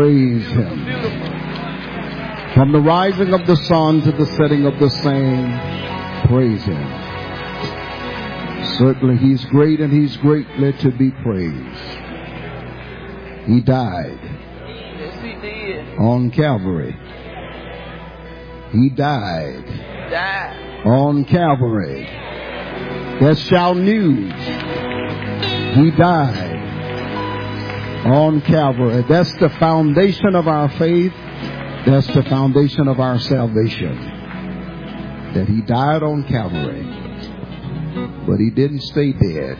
Praise Him. From the rising of the sun to the setting of the same, praise Him. Certainly He's great and He's greatly to be praised. He died on Calvary. He died on Calvary. That's shout news. He died on Calvary. That's the foundation of our faith. That's the foundation of our salvation. That He died on Calvary. But He didn't stay dead.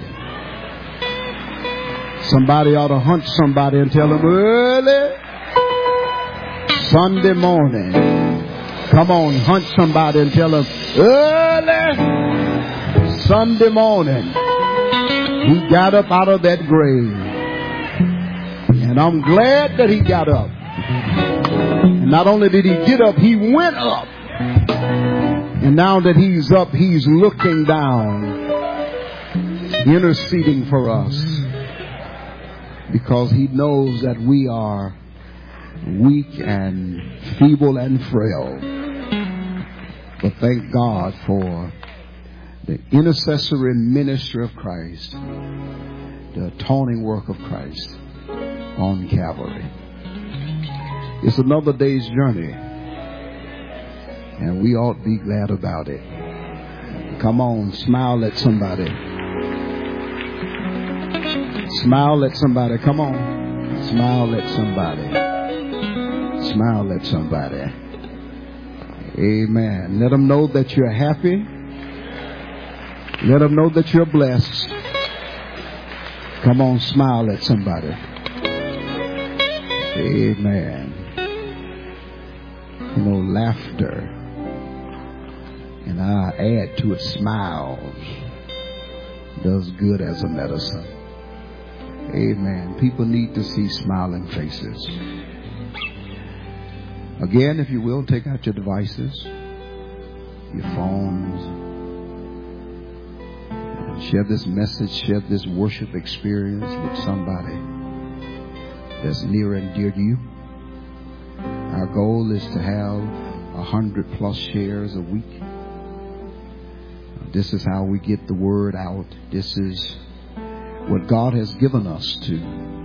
Somebody ought to hunch somebody and tell them early Sunday morning. Come on, hunch somebody and tell them early Sunday morning. He got up out of that grave. And I'm glad that He got up. And not only did He get up, He went up. And now that He's up, He's looking down, interceding for us. Because He knows that we are weak and feeble and frail. But thank God for the intercessory ministry of Christ, the atoning work of Christ on Calvary. It's another day's journey, and we ought to be glad about it. Come on, smile at somebody. Smile at somebody. Come on. Smile at somebody. Smile at somebody. Amen. Let them know that you're happy. Let them know that you're blessed. Come on, smile at somebody. Amen. You know, laughter, and I add to it smiles, does good as a medicine. Amen. People need to see smiling faces. Again, if you will, take out your devices, your phones, and share this message, share this worship experience with somebody that's near and dear to you. Our goal is to have 100+ shares a week. This is how we get the word out. This is what God has given us to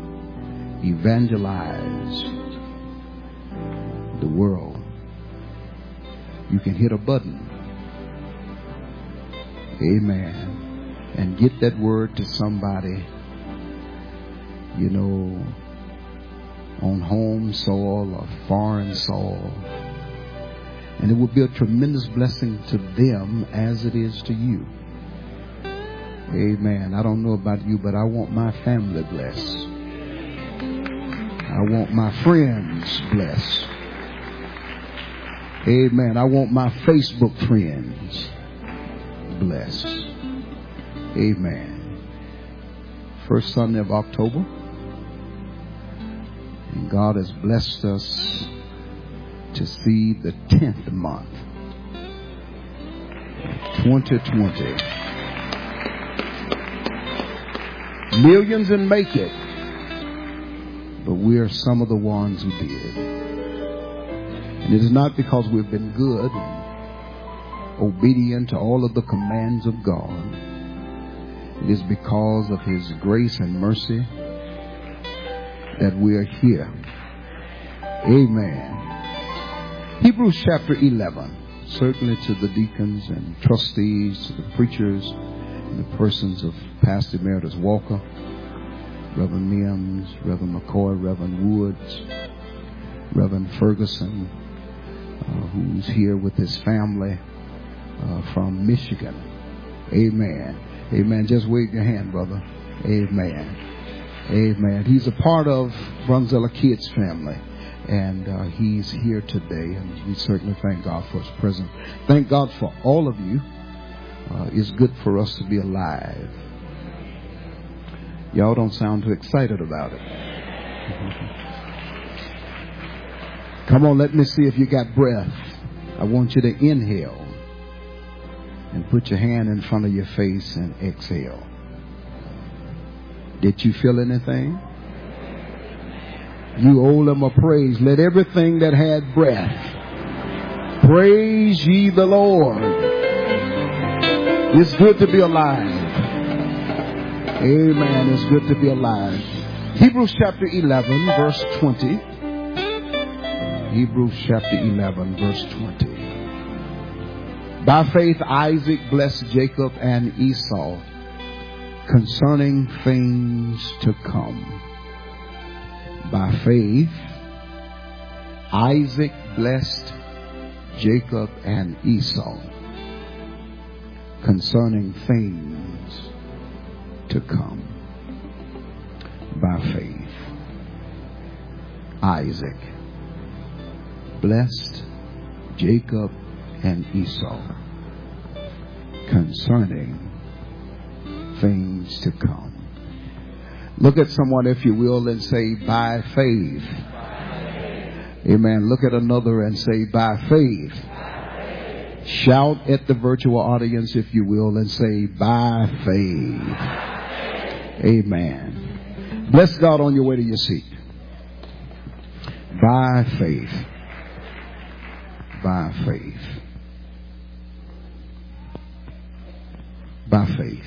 evangelize the world. You can hit a button. Amen. And get that word to somebody, you know, on home soil or foreign soil. And it will be a tremendous blessing to them as it is to you. Amen. I don't know about you, but I want my family blessed. I want my friends blessed. Amen. I want my Facebook friends blessed. Amen. First Sunday of October. And God has blessed us to see the 10th month, 2020. Millions didn't make it, but we are some of the ones who did. And it is not because we've been good and obedient to all of the commands of God. It is because of His grace and mercy that we are here. Amen. Hebrews chapter 11. Certainly to the deacons and trustees, to the preachers, in the persons of Pastor Emeritus Walker, Reverend Mims, Reverend McCoy, Reverend Woods, Reverend Ferguson, who's here with his family from Michigan. Amen. Amen. Just wave your hand, brother. Amen. Amen. He's a part of Brunzilla Kids family, and he's here today, and we certainly thank God for His presence. Thank God for all of you. It's good for us to be alive. Y'all don't sound too excited about it. Come on, let me see if you got breath. I want you to inhale and put your hand in front of your face and exhale. Did you feel anything? You owe him a praise. Let everything that had breath praise ye the Lord. It's good to be alive. Amen. It's good to be alive. Hebrews chapter 11, verse 20. Hebrews chapter 11, verse 20. By faith, Isaac blessed Jacob and Esau concerning things to come. By faith, Isaac blessed Jacob and Esau concerning things to come. By faith, Isaac blessed Jacob and Esau concerning things to come. Look at someone, if you will, and say, by faith. Amen. Look at another and say, by faith. Shout at the virtual audience, if you will, and say, by faith. Amen. Bless God on your way to your seat. By faith. By faith. By faith.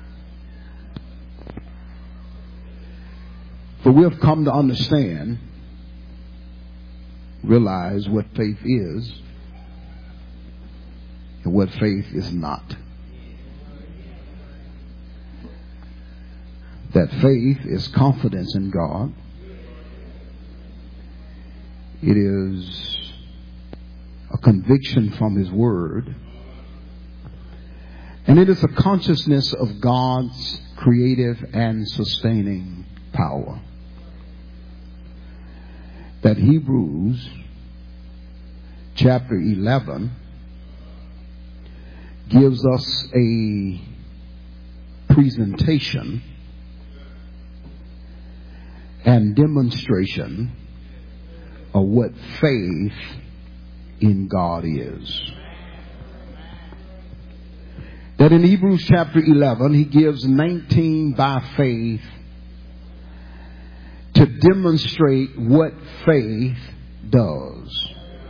For we have come to understand, realize what faith is and what faith is not. That faith is confidence in God. It is a conviction from His Word. And it is a consciousness of God's creative and sustaining power. That Hebrews chapter 11 gives us a presentation and demonstration of what faith in God is. That in Hebrews chapter 11, he gives 19 by faith to demonstrate what faith does.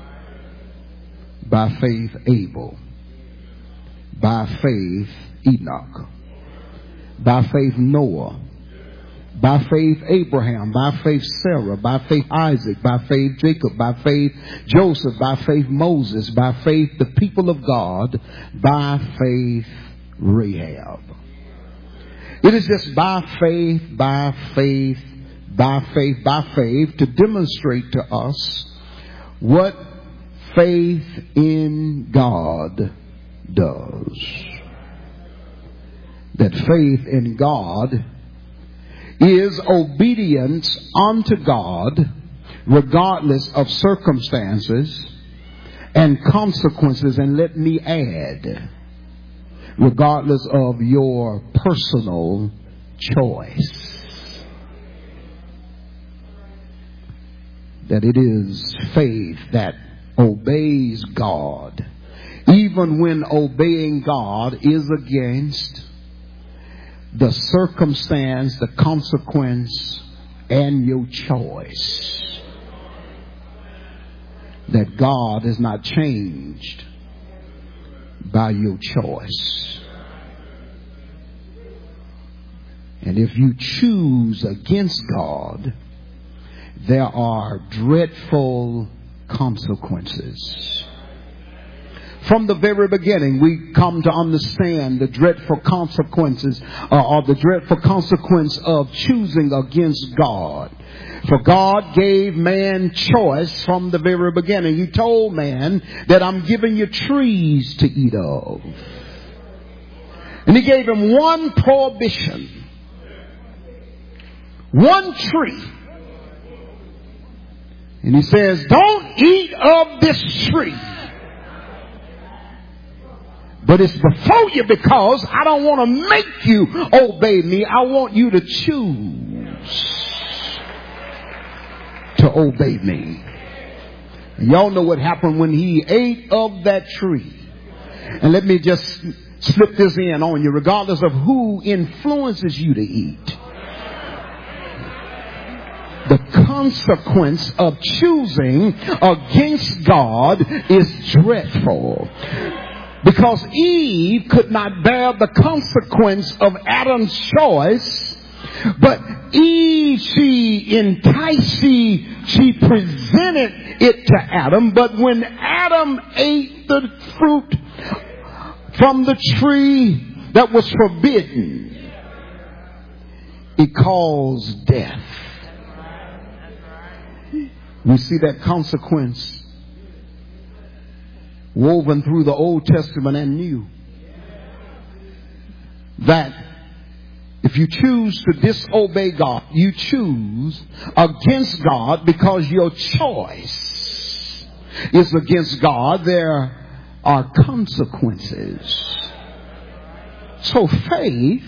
By faith, Abel. By faith, Enoch. By faith, Noah. By faith, Abraham. By faith, Sarah. By faith, Isaac. By faith, Jacob. By faith, Joseph. By faith, Moses. By faith, the people of God. By faith, Rahab. It is just by faith, by faith, by faith, by faith to demonstrate to us what faith in God does. That faith in God is obedience unto God regardless of circumstances and consequences, and let me add, regardless of your personal choice. That it is faith that obeys God, even when obeying God is against the circumstance, the consequence, and your choice. That God is not changed by your choice. And if you choose against God, there are dreadful consequences. From the very beginning, we come to understand the dreadful consequences, or the dreadful consequence of choosing against God. For God gave man choice from the very beginning. He told man that I'm giving you trees to eat of. And he gave him one prohibition. One tree. And he says, don't eat of this tree. But it's before you, because I don't want to make you obey me. I want you to choose to obey me. And y'all know what happened when he ate of that tree. And let me just slip this in on you, regardless of who influences you to eat. The consequence of choosing against God is dreadful. Because Eve could not bear the consequence of Adam's choice, but Eve, she enticed, she presented it to Adam. But when Adam ate the fruit from the tree that was forbidden, it caused death. We see that consequence woven through the Old Testament and New. That if you choose to disobey God, you choose against God because your choice is against God. There are consequences. So faith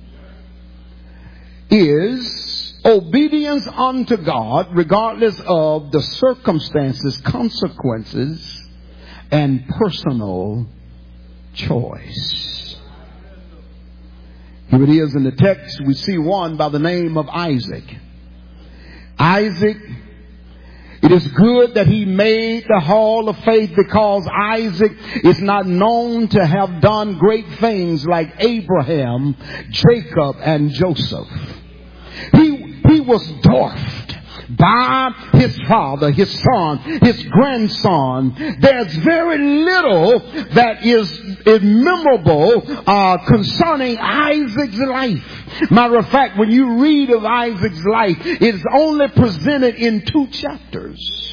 is obedience unto God regardless of the circumstances, consequences, and personal choice. Here it is in the text. We see one by the name of Isaac. Isaac, it is good that he made the hall of faith, because Isaac is not known to have done great things like Abraham, Jacob, and Joseph. He was dwarfed by his father, his son, his grandson. There's very little that is memorable concerning Isaac's life. Matter of fact, when you read of Isaac's life, it's only presented in 2 chapters.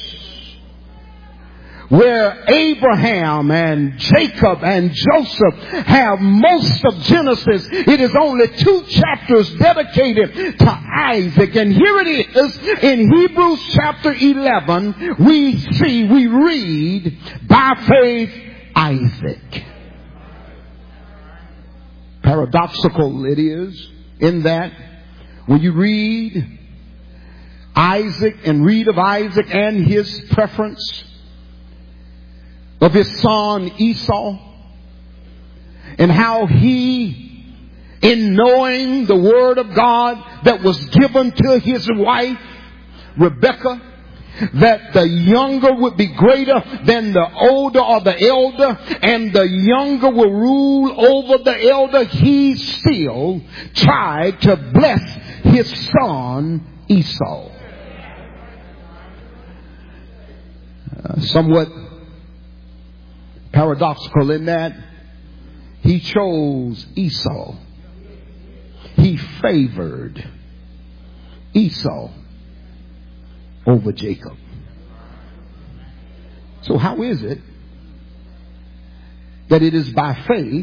Where Abraham and Jacob and Joseph have most of Genesis, it is only 2 chapters dedicated to Isaac. And here it is in Hebrews chapter 11, we read, by faith, Isaac. Paradoxical it is in that when you read Isaac and read of Isaac and his preference of his son Esau, and how he, in knowing the word of God that was given to his wife Rebekah, that the younger would be greater than the older or the elder, and the younger will rule over the elder, he still tried to bless his son Esau. Somewhat paradoxical in that he chose Esau. He favored Esau over Jacob. So how is it that it is by faith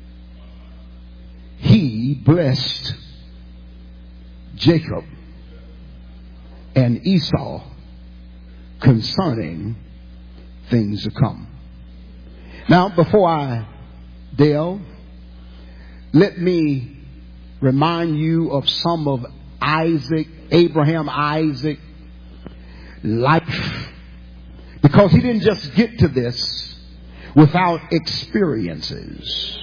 he blessed Jacob and Esau concerning things to come? Now, before I delve, let me remind you of some of Abraham Isaac life, because he didn't just get to this without experiences.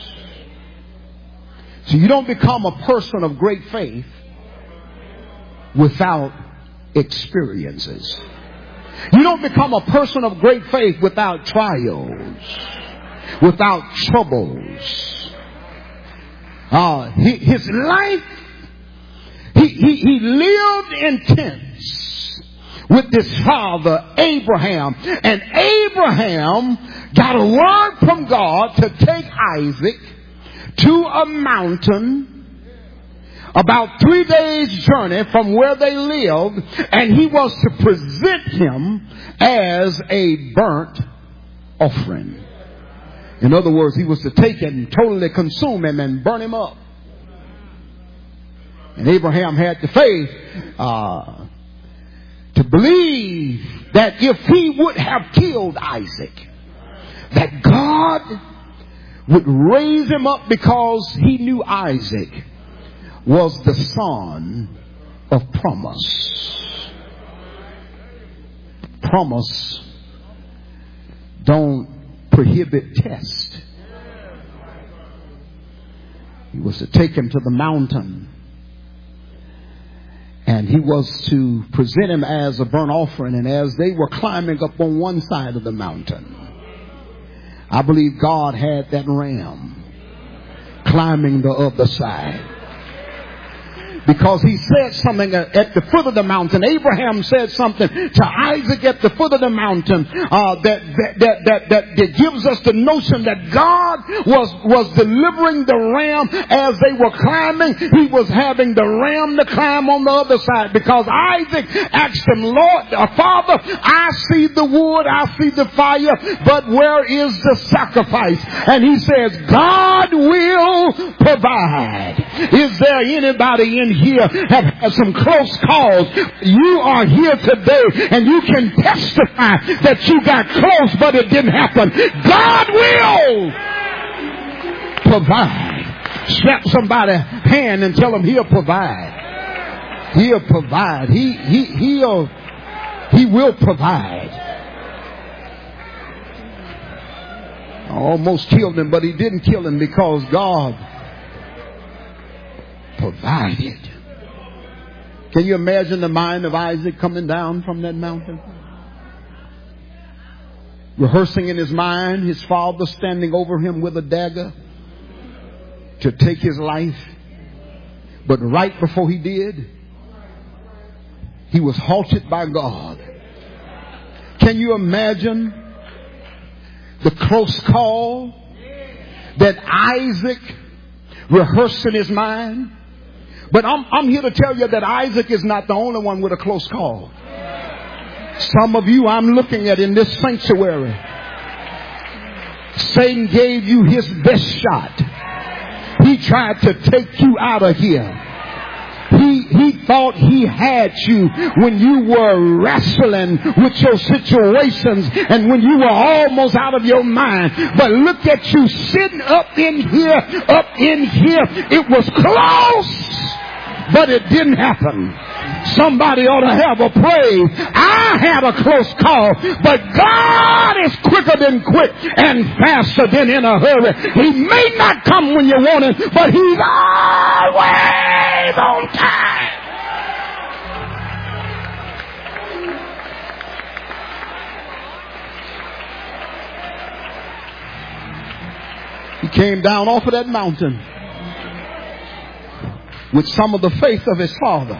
So you don't become a person of great faith without experiences. You don't become a person of great faith without trials, without troubles. His life, he lived in tents with his father Abraham, and Abraham got a word from God to take Isaac to a mountain about 3 days' journey from where they lived, and he was to present him as a burnt offering. In other words, he was to take it and totally consume him and burn him up. And Abraham had the faith to believe that if he would have killed Isaac, that God would raise him up, because he knew Isaac was the son of promise. Promise don't prohibit test. He was to take him to the mountain, and And he was to present him as a burnt offering. And as they were climbing up on one side of the mountain, I believe God had that ram climbing the other side. Because he said something at the foot of the mountain. Abraham said something to Isaac at the foot of the mountain that gives us the notion that God was delivering the ram as they were climbing. He was having the ram to climb on the other side, because Isaac asked him, Lord, Father, I see the wood, I see the fire, but where is the sacrifice? And he says, God will provide. Is there anybody in here have had some close calls? You are here today and you can testify that you got close but it didn't happen. God will provide. Slap somebody's hand and tell them he'll provide. He'll provide. He will provide. I almost killed him, but he didn't kill him because God provided. Can you imagine the mind of Isaac coming down from that mountain? Rehearsing in his mind his father standing over him with a dagger to take his life. But right before he did, he was halted by God. Can you imagine the close call that Isaac rehearsed in his mind? But I'm here to tell you that Isaac is not the only one with a close call. Some of you I'm looking at in this sanctuary, Satan gave you his best shot. He tried to take you out of here. He thought he had you when you were wrestling with your situations and when you were almost out of your mind. But look at you sitting up in here. It was close, but it didn't happen. Somebody ought to have a praise. I had a close call, but God is quicker than quick and faster than in a hurry. He may not come when you want him, but he's always on time. He came down off of that mountain with some of the faith of his father.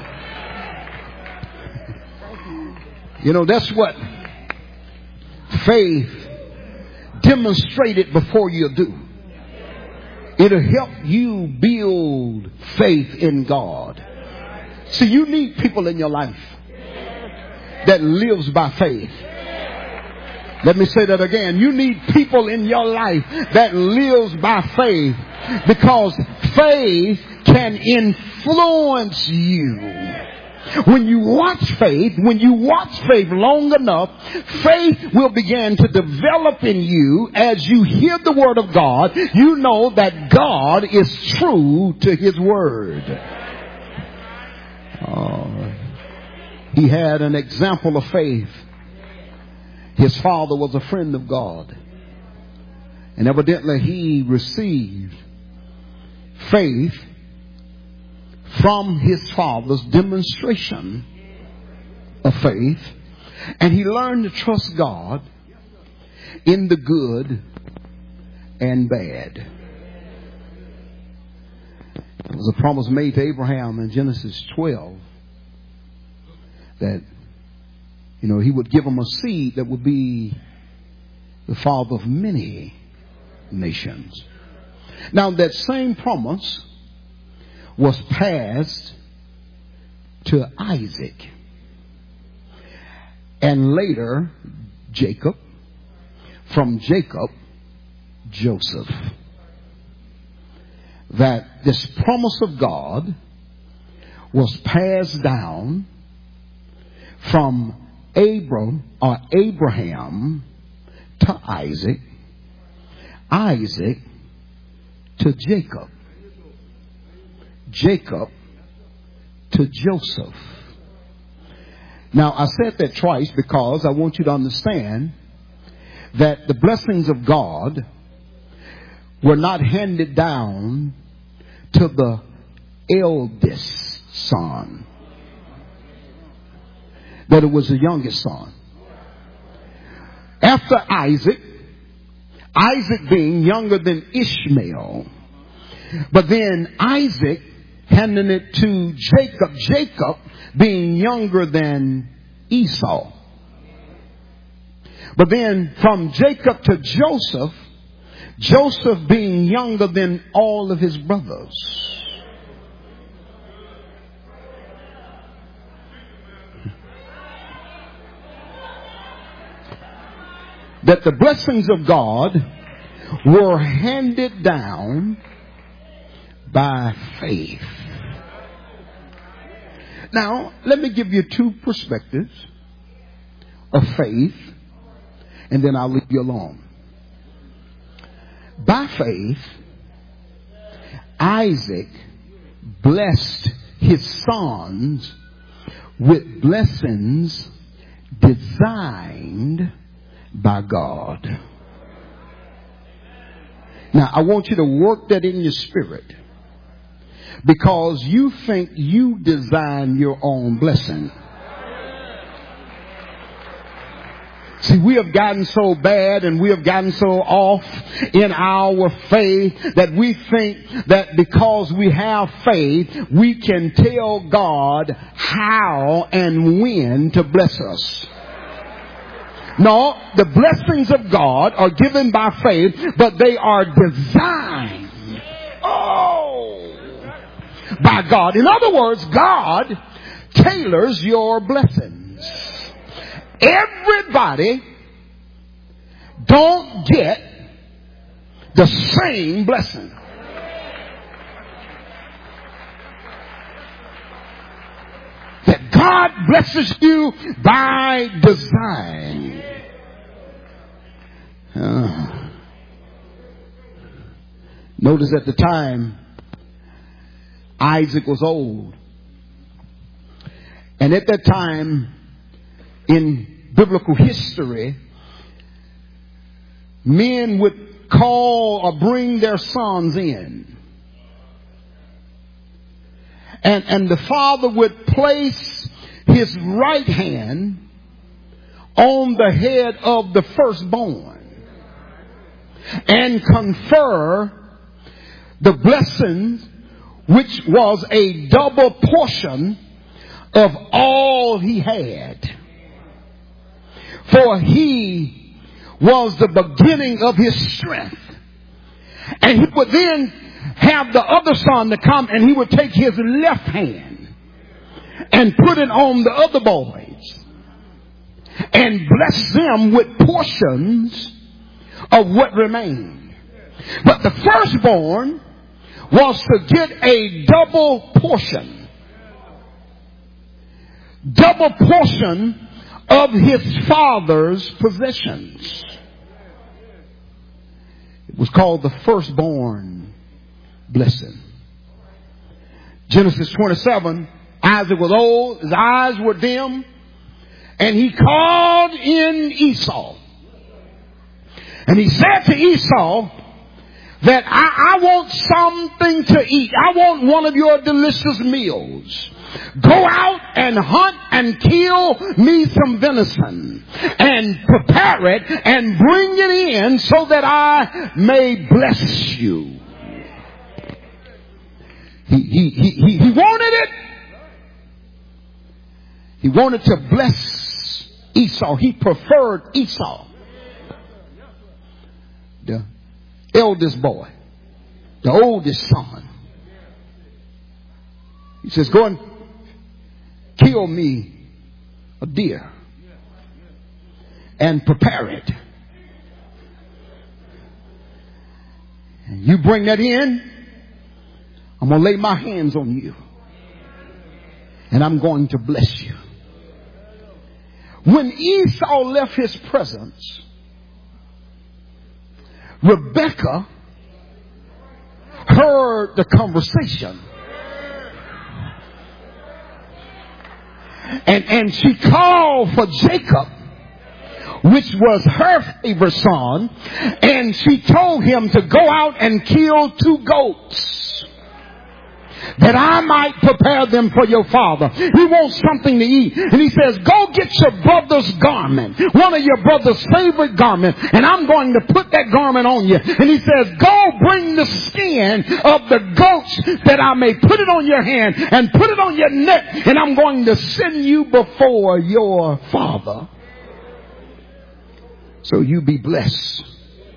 You know, that's what faith demonstrated before you do. It'll help you build faith in God. See, you need people in your life that lives by faith. Let me say that again. You need people in your life that lives by faith, because faith can influence you. When you watch faith long enough, faith will begin to develop in you as you hear the word of God. You know that God is true to his word. He had an example of faith. His father was a friend of God. And evidently he received faith from his father's demonstration of faith. And he learned to trust God in the good and bad. There was a promise made to Abraham in Genesis 12 that, you know, he would give him a seed that would be the father of many nations. Now that same promise was passed to Isaac and later Jacob, from Jacob, Joseph. That this promise of God was passed down from Abraham to Isaac, Isaac to Jacob, Jacob to Joseph. Now, I said that twice because I want you to understand that the blessings of God were not handed down to the eldest son. that it was the youngest son. After Isaac being younger than Ishmael, but then Isaac handing it to Jacob being younger than Esau. But then from Jacob to Joseph being younger than all of his brothers. That the blessings of God were handed down by faith. Now, let me give you two perspectives of faith, and then I'll leave you alone. By faith, Isaac blessed his sons with blessings designed by God. Now, I want you to work that in your spirit, because you think you design your own blessing. See, we have gotten so bad and we have gotten so off in our faith that we think that because we have faith, we can tell God how and when to bless us. No, the blessings of God are given by faith, but they are designed by God. In other words, God tailors your blessings. Everybody don't get the same blessing. That God blesses you by design. Notice at the time, Isaac was old. And at that time, in biblical history, men would call or bring their sons in. And the father would place his right hand on the head of the firstborn and confer the blessings, which was a double portion of all he had. For he was the beginning of his strength. And he would then have the other son to come, and he would take his left hand and put it on the other boys and bless them with portions of what remained. But the firstborn was to get a double portion of his father's possessions. It was called the firstborn blessing. Genesis 27, Isaac was old, his eyes were dim, and he called in Esau. And he said to Esau that I want something to eat. I want one of your delicious meals. Go out and hunt and kill me some venison and prepare it and bring it in so that I may bless you. He wanted it. He wanted to bless Esau. He preferred Esau, the eldest boy, the oldest son. He says, go and kill me a deer and prepare it. And you bring that in, I'm going to lay my hands on you. And I'm going to bless you. When Esau left his presence, Rebekah heard the conversation. And she called for Jacob, which was her favorite son, and she told him to go out and kill 2 goats. that I might prepare them for your father. He wants something to eat. And he says, go get your brother's garment, one of your brother's favorite garments, and I'm going to put that garment on you. And he says, go bring the skin of the goats that I may put it on your hand and put it on your neck, and I'm going to send you before your father. So you be blessed.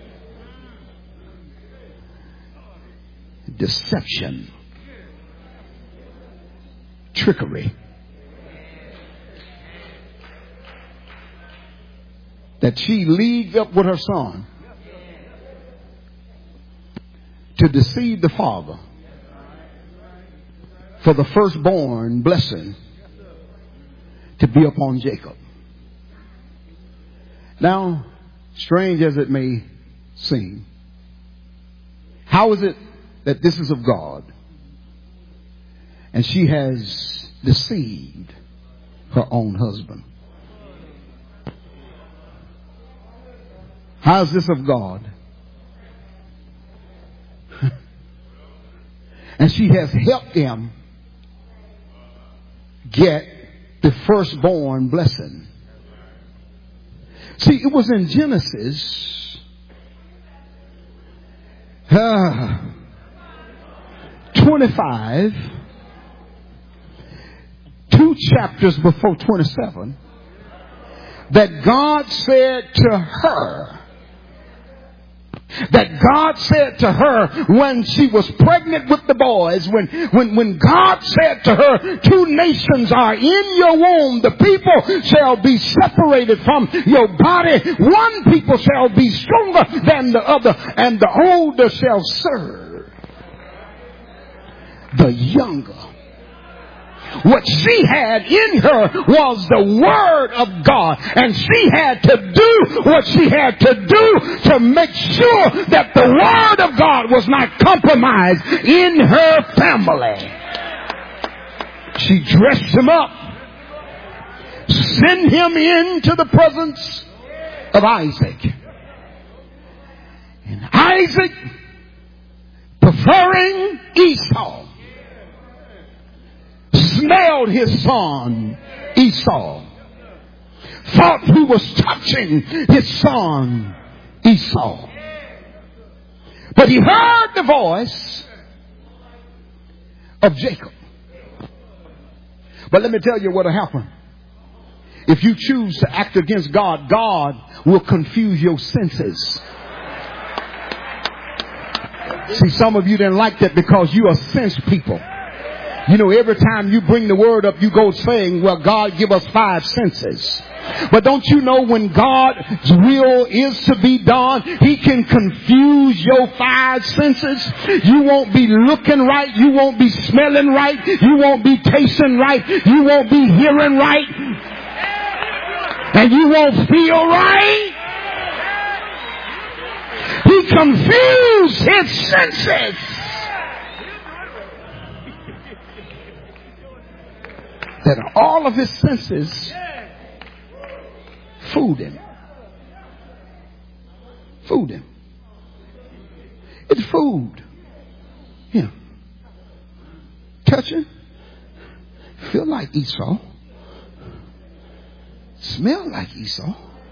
Deception. Trickery. That she leagued up with her son to deceive the father for the firstborn blessing to be upon Jacob. Now, strange as it may seem, how is it that this is of God and she has deceived her own husband? How is this of God? And she has helped him get the firstborn blessing. See, it was in Genesis 25, 2 chapters before 27, that God said to her, when she was pregnant with the boys, when God said to her, 2 nations are in your womb, the people shall be separated from your body, one people shall be stronger than the other, and the older shall serve the younger. What she had in her was the Word of God. And she had to do what she had to do to make sure that the Word of God was not compromised in her family. She dressed him up, sent him into the presence of Isaac. And Isaac, preferring Esau, smelled his son Esau, thought he was touching his son Esau. But he heard the voice of Jacob. But let me tell you what will happen. If you choose to act against God, God will confuse your senses. See, some of you didn't like that because you are sense people. You know, every time you bring the word up, you go saying, well, God give us 5 senses. But don't you know when God's will is to be done, He can confuse your 5 senses. You won't be looking right. You won't be smelling right. You won't be tasting right. You won't be hearing right. And you won't feel right. He confused his senses. That all of his senses fooled him. Fooled him. It's food. Yeah. Touching. Feel like Esau. Smell like Esau.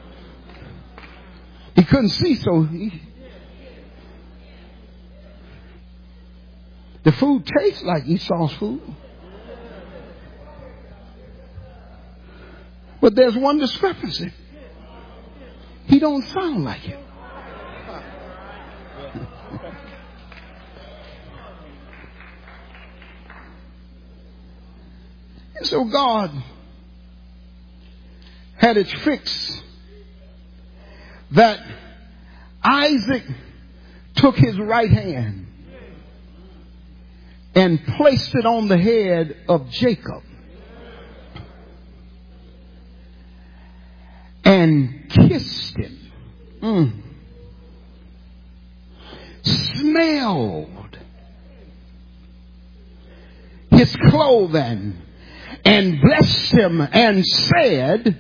He couldn't see, so the food tastes like Esau's food. But there's one discrepancy. He don't sound like it. And so God had it fixed that Isaac took his right hand and placed it on the head of Jacob and kissed him, smelled his clothing and blessed him and said,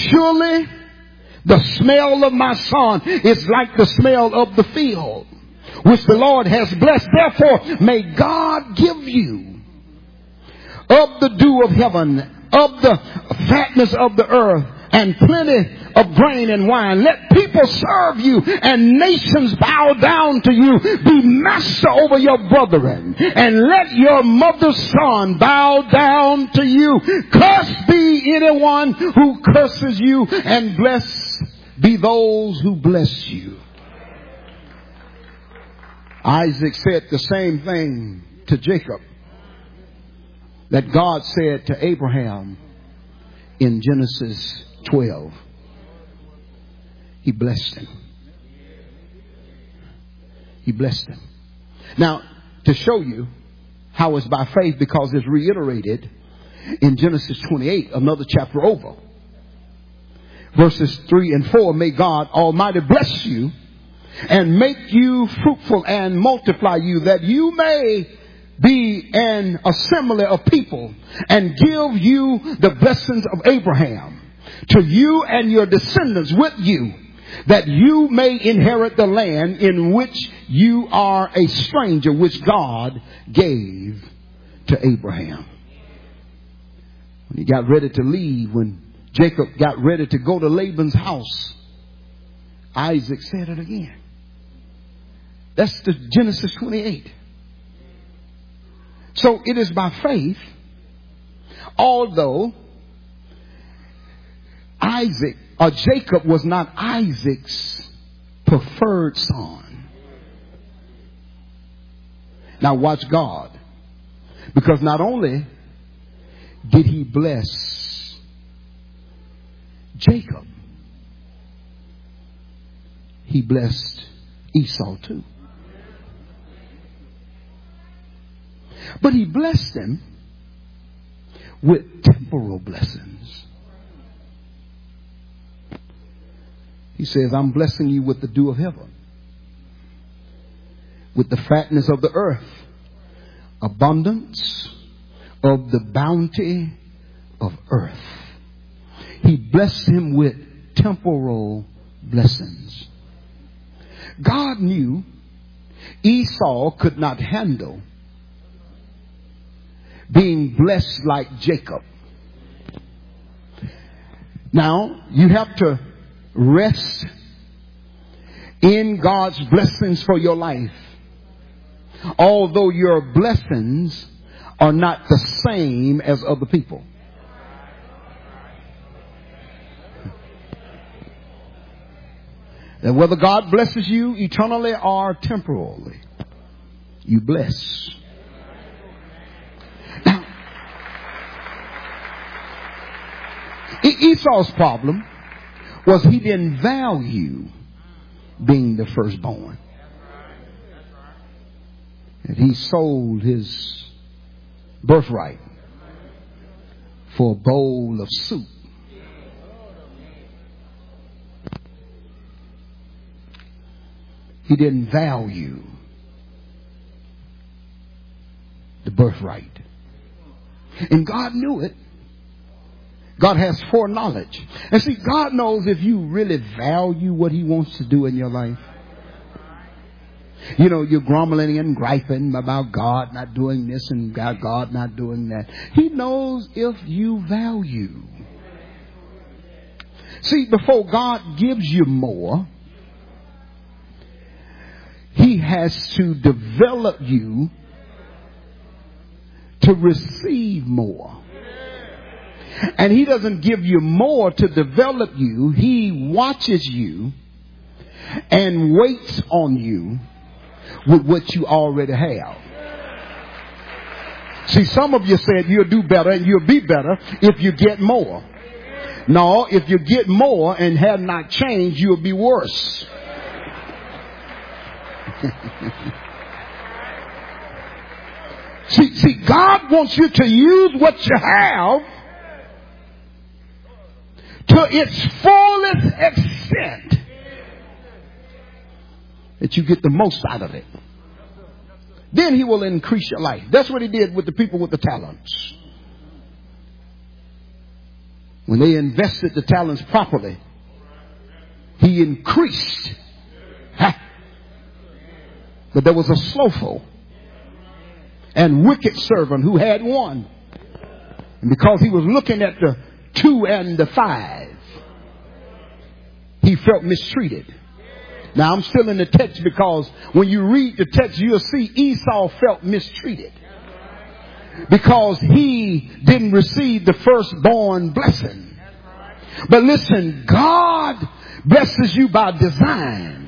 surely the smell of my son is like the smell of the field. which the Lord has blessed. Therefore, may God give you of the dew of heaven, of the fatness of the earth, and plenty of grain and wine. Let people serve you and nations bow down to you. Be master over your brethren, and let your mother's son bow down to you. Cursed be anyone who curses you, and blessed be those who bless you. Isaac said the same thing to Jacob that God said to Abraham in Genesis 12. He blessed him. He blessed him. Now, to show you how it's by faith, because it's reiterated in Genesis 28, another chapter over. Verses 3 and 4, may God Almighty bless you and make you fruitful and multiply you, that you may be an assembly of people, and give you the blessings of Abraham to you and your descendants with you, that you may inherit the land in which you are a stranger, which God gave to Abraham. When he got ready to leave, when Jacob got ready to go to Laban's house, Isaac said it again. That's the Genesis 28. So it is by faith, although Isaac or Jacob was not Isaac's preferred son. Now watch God, because not only did he bless Jacob, he blessed Esau too. But he blessed them with temporal blessings. He says, I'm blessing you with the dew of heaven, with the fatness of the earth, abundance of the bounty of earth. He blessed him with temporal blessings. God knew Esau could not handle being blessed like Jacob. Now, you have to rest in God's blessings for your life, although your blessings are not the same as other people. And whether God blesses you eternally or temporarily, you bless. Now, Esau's problem was he didn't value being the firstborn. And he sold his birthright for a bowl of soup. He didn't value the birthright. And God knew it. God has foreknowledge. And see, God knows if you really value what he wants to do in your life. You know, you're grumbling and griping about God not doing this and God not doing that. He knows if you value. See, before God gives you more, he has to develop you to receive more. And he doesn't give you more to develop you. He watches you and waits on you with what you already have. See, some of you said you'll do better and you'll be better if you get more. No, if you get more and have not changed, you'll be worse. See, God wants you to use what you have to its fullest extent, that you get the most out of it. Then he will increase your life. That's what he did with the people with the talents. When they invested the talents properly, he increased. But there was a slothful and wicked servant who had one. And because he was looking at the 2 and the 5, he felt mistreated. Now I'm still in the text, because when you read the text, you'll see Esau felt mistreated because he didn't receive the firstborn blessing. But listen, God blesses you by design.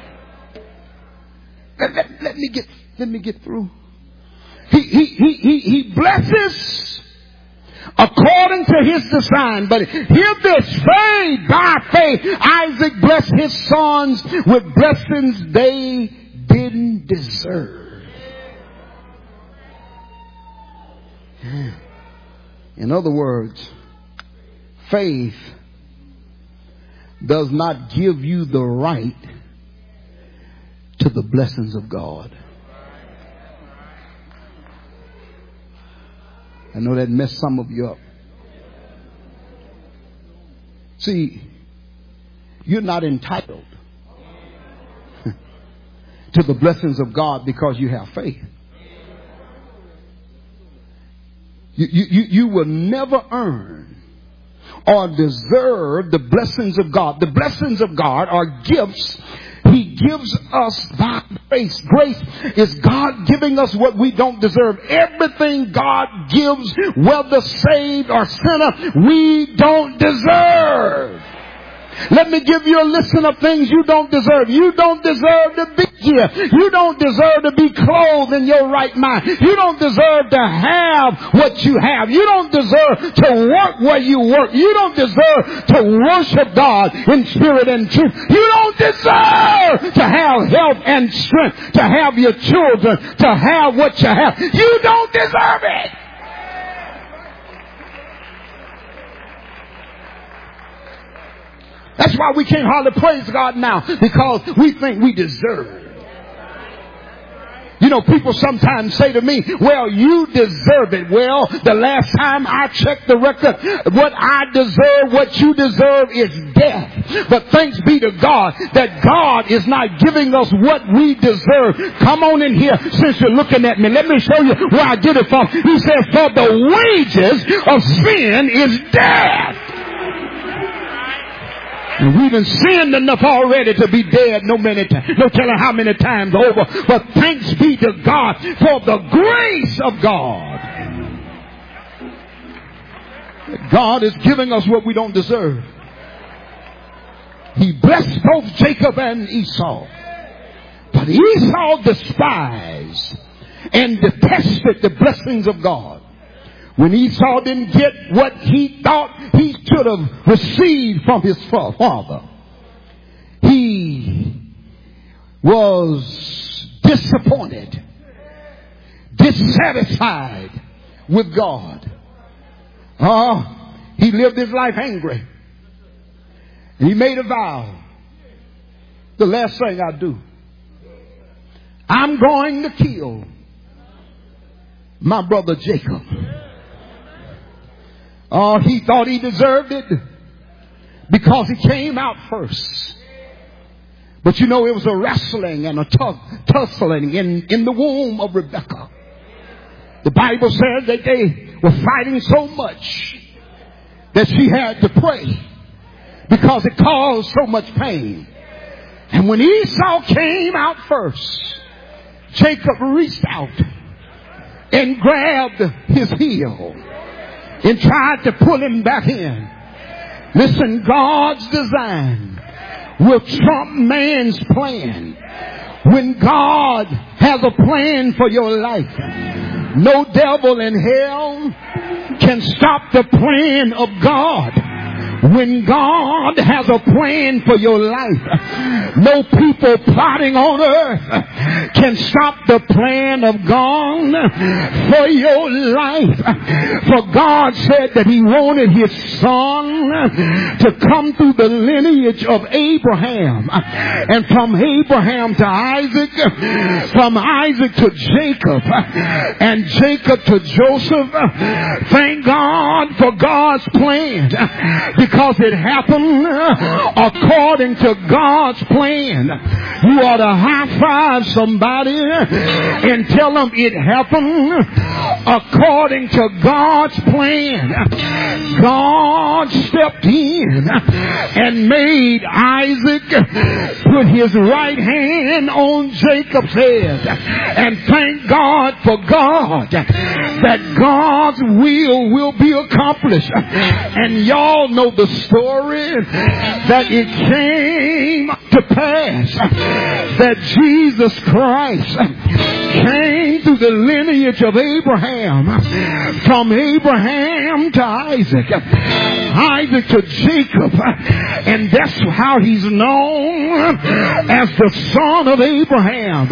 Let me get through. He blesses according to his design. But hear this, by faith, Isaac blessed his sons with blessings they didn't deserve. In other words, faith does not give you the right to the blessings of God. I know that messed some of you up. See, you're not entitled to the blessings of God because you have faith. You will never earn or deserve the blessings of God. The blessings of God are gifts He gives us by grace. Grace is God giving us what we don't deserve. Everything God gives, whether saved or sinner, we don't deserve. Let me give you a list of things you don't deserve. You don't deserve to be here. You don't deserve to be clothed in your right mind. You don't deserve to have what you have. You don't deserve to work where you work. You don't deserve to worship God in spirit and truth. You don't deserve to have health and strength, to have your children, to have what you have. You don't deserve it. That's why we can't hardly praise God now, because we think we deserve it. You know, people sometimes say to me, well, you deserve it. Well, the last time I checked the record, what I deserve, what you deserve is death. But thanks be to God that God is not giving us what we deserve. Come on in here, since you're looking at me. Let me show you where I get it from. He says, for the wages of sin is death. And we've been sinned enough already to be dead no telling how many times over. But thanks be to God for the grace of God. God is giving us what we don't deserve. He blessed both Jacob and Esau. But Esau despised and detested the blessings of God. When Esau didn't get what he thought he should have received from his father, he was disappointed, dissatisfied with God. He lived his life angry. And he made a vow. The last thing I do, I'm going to kill my brother Jacob. He thought he deserved it because he came out first. But you know, it was a wrestling and a tussling in the womb of Rebekah. The Bible says that they were fighting so much that she had to pray because it caused so much pain. And when Esau came out first, Jacob reached out and grabbed his heel and tried to pull him back in. Listen, God's design will trump man's plan. When God has a plan for your life, no devil in hell can stop the plan of God. When God has a plan for your life, no people plotting on earth can stop the plan of God for your life. For God said that He wanted His Son to come through the lineage of Abraham, and from Abraham to Isaac, from Isaac to Jacob, and Jacob to Joseph. Thank God for God's plan, because it happened according to God's plan. You ought to high five somebody and tell them it happened according to God's plan. God stepped in and made Isaac put his right hand on Jacob's head. And thank God for God, that God's will be accomplished. And y'all know the story, that it came to pass that Jesus Christ came through the lineage of Abraham, from Abraham to Isaac, Isaac to Jacob, and that's how he's known as the son of Abraham,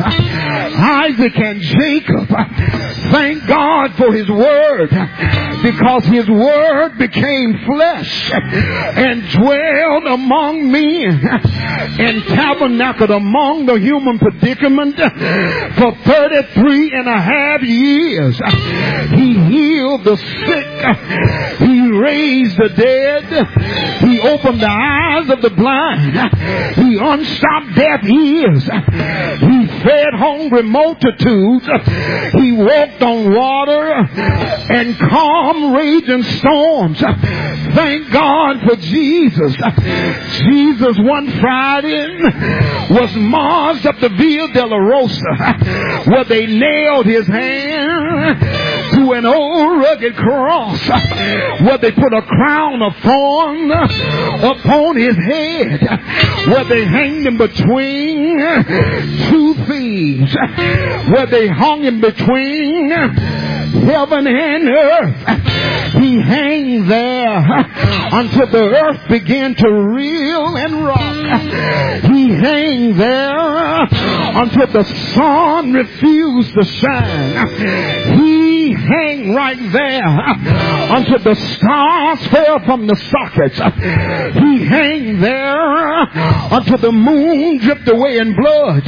Isaac and Jacob. Thank God for his word, because his word became flesh and dwelled among men and tabernacled among the human predicament for 33 and a half years. He healed the sick. He raised the dead. He opened the eyes of the blind. He unstopped deaf ears. He fed hungry multitudes. He walked on water and calm raging storms. Thank God for Jesus. Jesus one Friday was marched up the Via Dolorosa, where they nailed his hand to an old rugged cross, where they put a crown of thorns upon his head, where they hanged him between two thieves, where they hung him between heaven and earth. He hung there until the earth began to reel and rock. He hung there until the sun refused to shine. He hang right there until the stars fell from the sockets. He hang there until the moon dripped away in blood.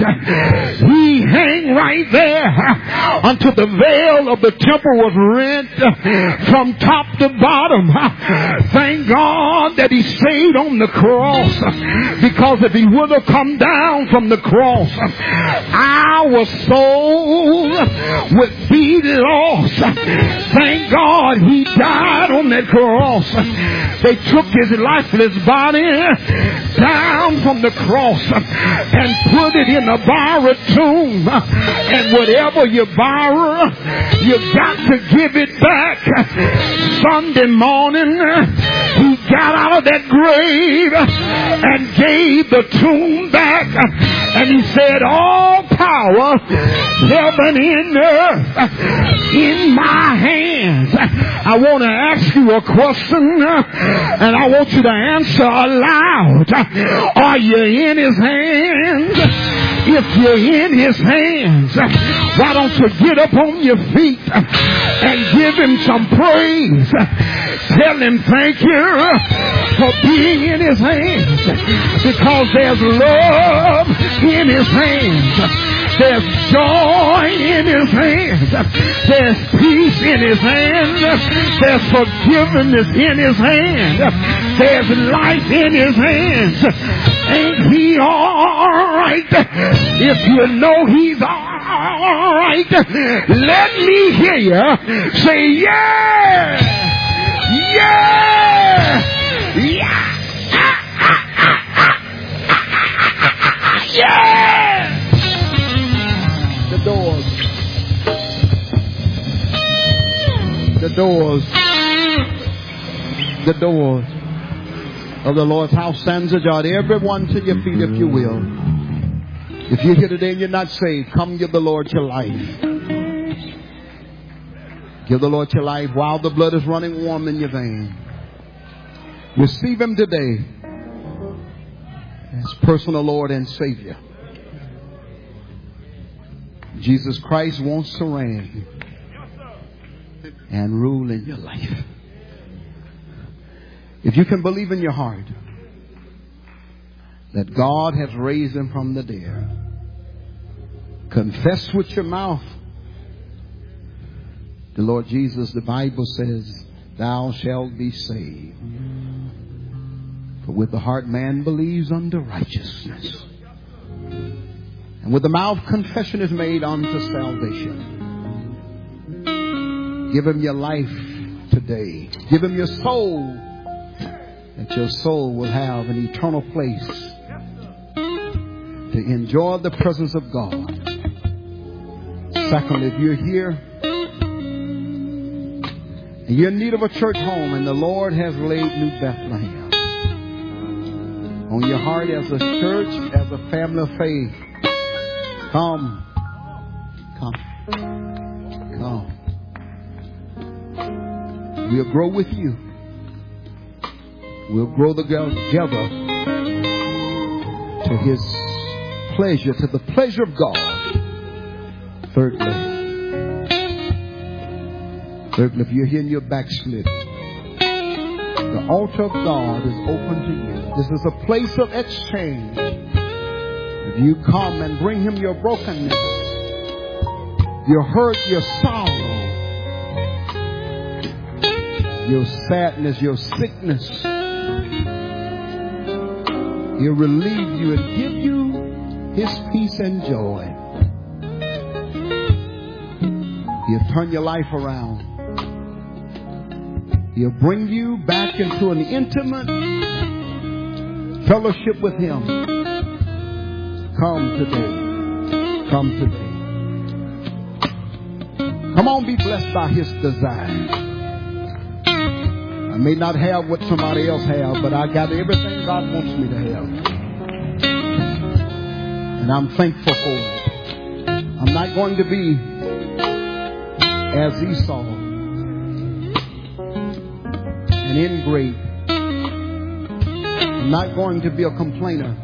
He hang right there until the veil of the temple was rent from top to bottom. Thank God that he stayed on the cross, because if he would have come down from the cross, our soul would be lost. Thank God he died on that cross. They took his lifeless body down from the cross and put it in a borrowed tomb. And whatever you borrow, you got to give it back. Sunday morning, he got out of that grave and gave the tomb back. And he said, all power, heaven and earth, in my hands. I want to ask you a question, and I want you to answer aloud. Are you in his hands? If you're in his hands, why don't you get up on your feet and give him some praise? Tell him thank you for being in his hands, because there's love in his hands. There's joy in his hands. There's peace in his hands. There's forgiveness in his hands. There's life in his hands. Ain't he all right? If you know he's all right, let me hear you say, yeah! Yeah! Yeah! Yeah! The doors of the Lord's house stands ajar. Everyone to your feet, if you will. If you're here today and you're not saved, come give the Lord your life. Give the Lord your life while the blood is running warm in your vein. Receive him today as personal Lord and Savior. Jesus Christ wants to reign and rule in your life. If you can believe in your heart that God has raised him from the dead, confess with your mouth the Lord Jesus. The Bible says, thou shalt be saved. For with the heart man believes unto righteousness, And with the mouth, confession is made unto salvation. Give him your life today. Give him your soul, that your soul will have an eternal place to enjoy the presence of God. Secondly, if you're here and you're in need of a church home and the Lord has laid New Bethlehem on your heart as a church, as a family of faith, come. We'll grow with you. We'll grow together to his pleasure, to the pleasure of God. Thirdly, if you're here and you're backslidden, the altar of God is open to you. This is a place of exchange. If you come and bring him your brokenness, your hurt, your sorrow, your sadness, your sickness, he'll relieve you and give you his peace and joy. He'll turn your life around. He'll bring you back into an intimate fellowship with him. Come today. Come today. Come on, be blessed by his design. I may not have what somebody else has, but I got everything God wants me to have. And I'm thankful for it. I'm not going to be as Esau, an ingrate. I'm not going to be a complainer.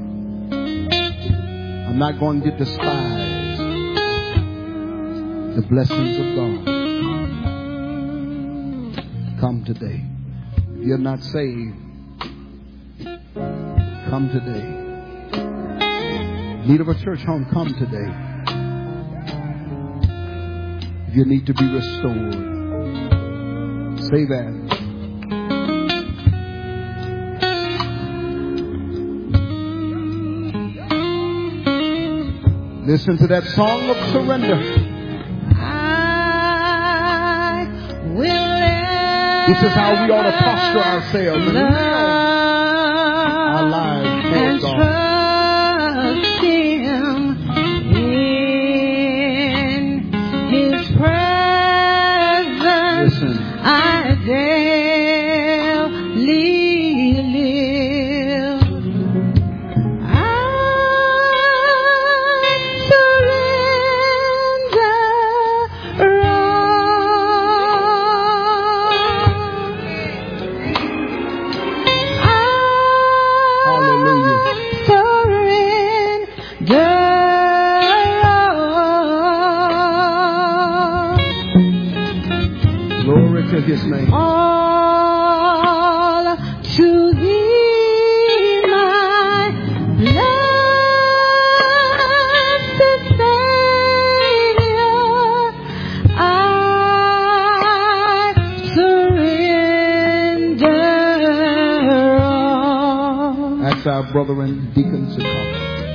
I'm not going to despise the blessings of God. Come today. If you're not saved, come today. Need of a church home, come today. If you need to be restored, say that. Listen to that song of surrender. I will. This is how we ought to posture ourselves and live our lives for God. Trust him in his presence. Listen. I daily live. I surrender all. His name. All to thee, my blessed Savior, I surrender all. Ask our brother and deacons to come.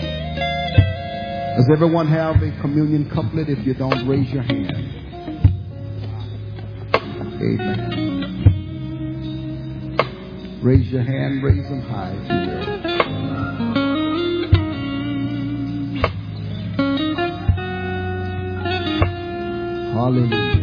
Does everyone have a communion couplet? If you don't, raise your hand. Amen. Raise your hand, raise them high, if you will. Hallelujah.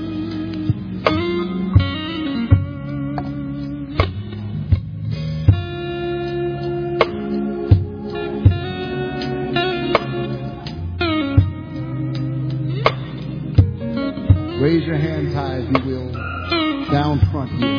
Raise your hands high, if you will, down front here.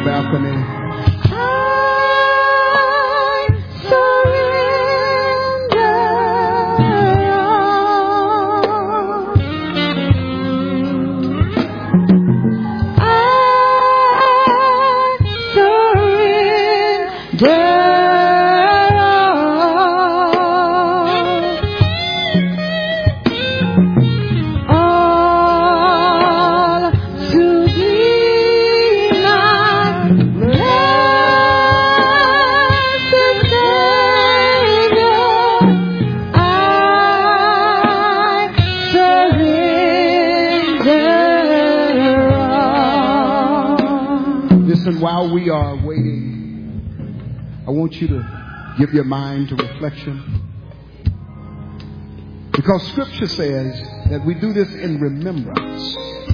balcony. While we are waiting, I want you to give your mind to reflection. Because Scripture says that we do this in remembrance.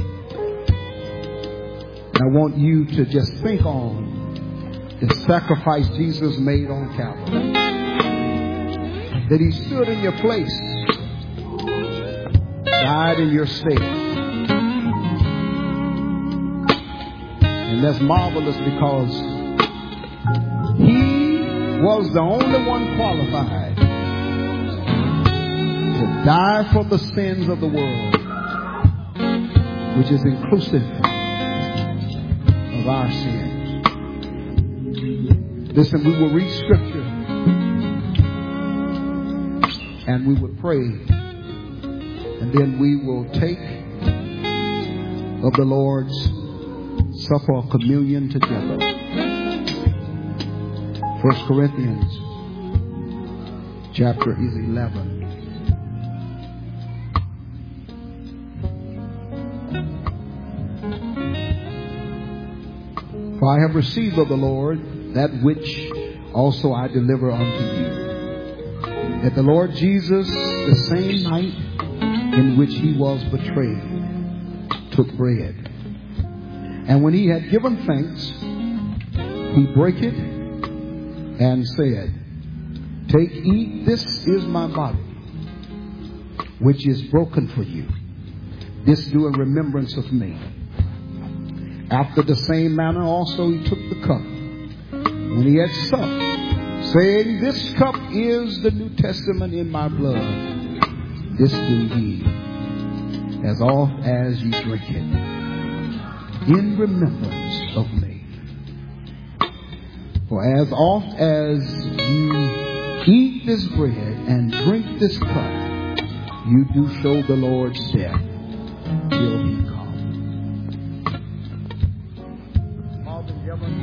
And I want you to just think on the sacrifice Jesus made on Calvary. That He stood in your place, died in your stead. And that's marvelous because He was the only one qualified to die for the sins of the world, which is inclusive of our sins. Listen, we will read Scripture and we will pray, and then we will take of the Lord's Supper or communion together. 1 Corinthians chapter is 11. For I have received of the Lord that which also I deliver unto you, that the Lord Jesus, the same night in which He was betrayed, took bread. And when He had given thanks, He brake it and said, Take, eat, this is my body, which is broken for you. This do in remembrance of me. After the same manner also He took the cup, when He had supped, saying, This cup is the New Testament in my blood. This do ye, as oft as ye drink it, in remembrance of me. For as oft as you eat this bread and drink this cup, you do show the Lord's death till He come. Father in heaven,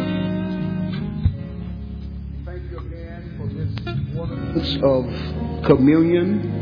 thank you again for this ordinance of communion.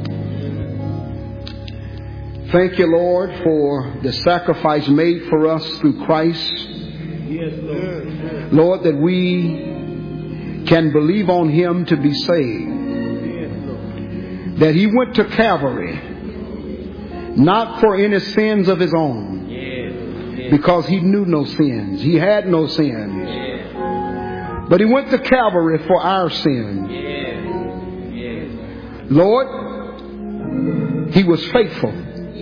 Thank you, Lord, for the sacrifice made for us through Christ. Yes, Lord. Lord, that we can believe on Him to be saved. Yes, Lord. That He went to Calvary, not for any sins of His own, yes, because He knew no sins. He had no sins. Yes. But He went to Calvary for our sins. Yes. Yes. Lord, He was faithful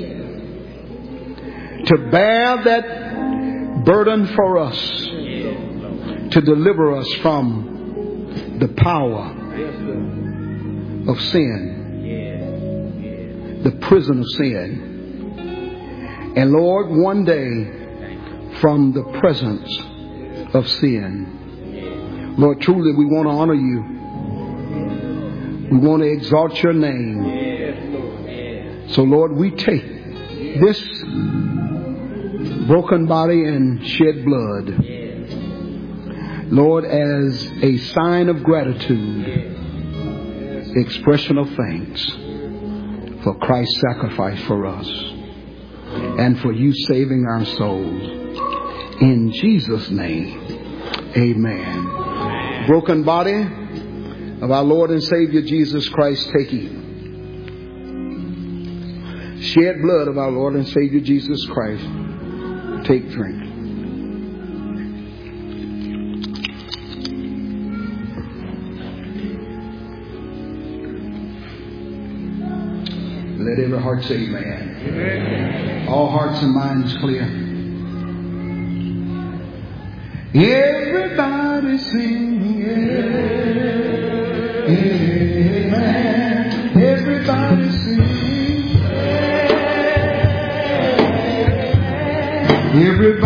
to bear that burden for us, to deliver us from the power of sin, the prison of sin. And Lord, one day from the presence of sin. Lord, truly we want to honor You. We want to exalt Your name. So Lord, we take this broken body and shed blood, Lord, as a sign of gratitude, expression of thanks for Christ's sacrifice for us and for You saving our souls. In Jesus' name, amen. Broken body of our Lord and Savior Jesus Christ, take eat. Shed blood of our Lord and Savior Jesus Christ, take drink. Let every heart say amen. Amen. All hearts and minds clear. Everybody sing, amen. Everybody sing. Everybody